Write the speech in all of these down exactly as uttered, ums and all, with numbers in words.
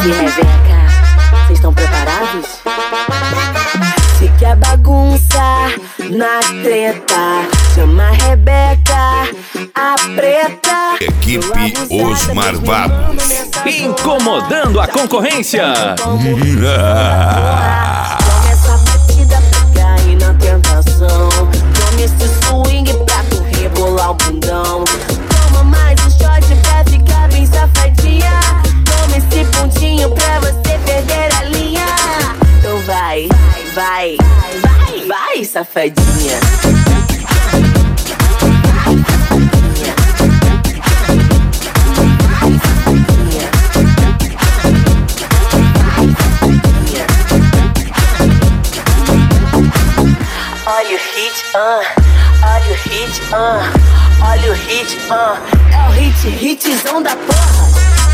e Rebeca, vocês estão preparados? Se quer bagunça na treta, chama a Rebeca, a preta. Equipe Os Marvados, incomodando a concorrência. Começa a batida pra cair na tentação. Toma esse swing pra tu rebolar o bundão. Toma mais um shot pra ficar bem safadinha. Toma esse pontinho pra você perder a linha. Então vai, vai, vai, vai, safadinha. Olha o hit, ah, olha o hit, ah, olha o hit, ah, é o hit, hitzão da porra.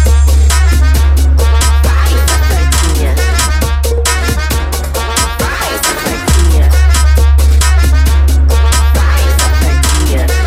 Vai, safadinha. Vai, safadinha. Vai, safadinha.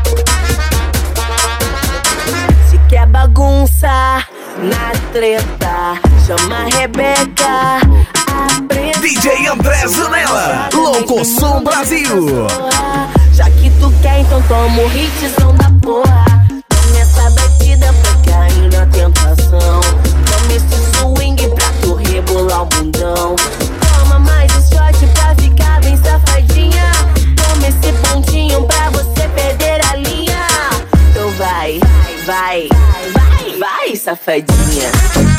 Se quer bagunça na treta, chama a Rebeca. D J André Zanella, Louco Som Brasil. Já que tu quer, então toma o hitzão da porra. Toma essa batida pra cair na tentação. Toma esse swing pra tu rebolar o bundão. Toma mais um shot pra ficar bem safadinha. Toma esse pontinho pra você perder a linha. Então vai, vai, vai, vai, safadinha.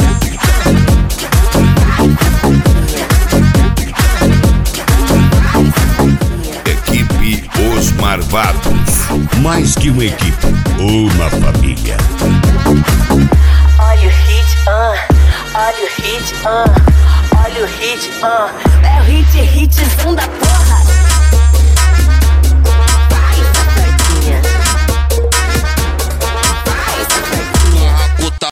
Equipe Os Marvados, mais que uma equipe, uma família. Olha o hit, ah, olha o hit, ah, olha o hit, ah, é o hit, hitzão da porra.